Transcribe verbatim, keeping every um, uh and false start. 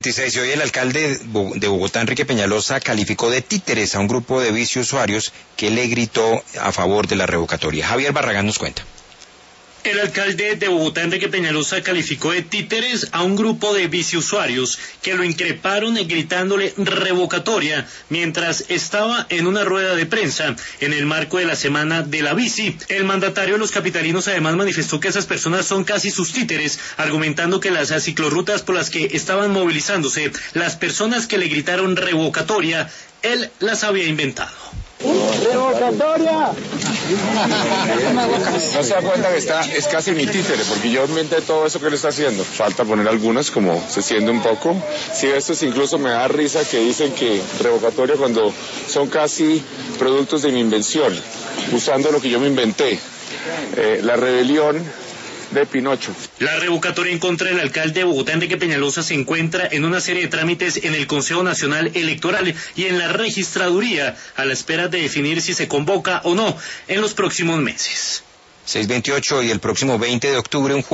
veintiséis, y hoy el alcalde de Bogotá, Enrique Peñalosa, calificó de títeres a un grupo de viceusuarios que le gritó a favor de la revocatoria. Javier Barragán nos cuenta. El alcalde de Bogotá, Enrique Peñalosa, calificó de títeres a un grupo de viceusuarios que lo increparon gritándole revocatoria mientras estaba en una rueda de prensa en el marco de la Semana de la Bici. El mandatario de los capitalinos además manifestó que esas personas son casi sus títeres, argumentando que las ciclorrutas por las que estaban movilizándose las personas que le gritaron revocatoria, él las había inventado. ¡Revocatoria! No se da cuenta que está, es casi mi títere, porque yo inventé todo eso que él está haciendo. Falta poner algunas, como se siente un poco. Sí, esto es, incluso me da risa que dicen que revocatoria cuando son casi productos de mi invención, usando lo que yo me inventé. Eh, la rebelión de Pinocho. La revocatoria en contra del alcalde de Bogotá, Enrique Peñalosa, se encuentra en una serie de trámites en el Consejo Nacional Electoral y en la registraduría, a la espera de definir si se convoca o no en los próximos meses. seis veintiocho, y el próximo veinte de octubre un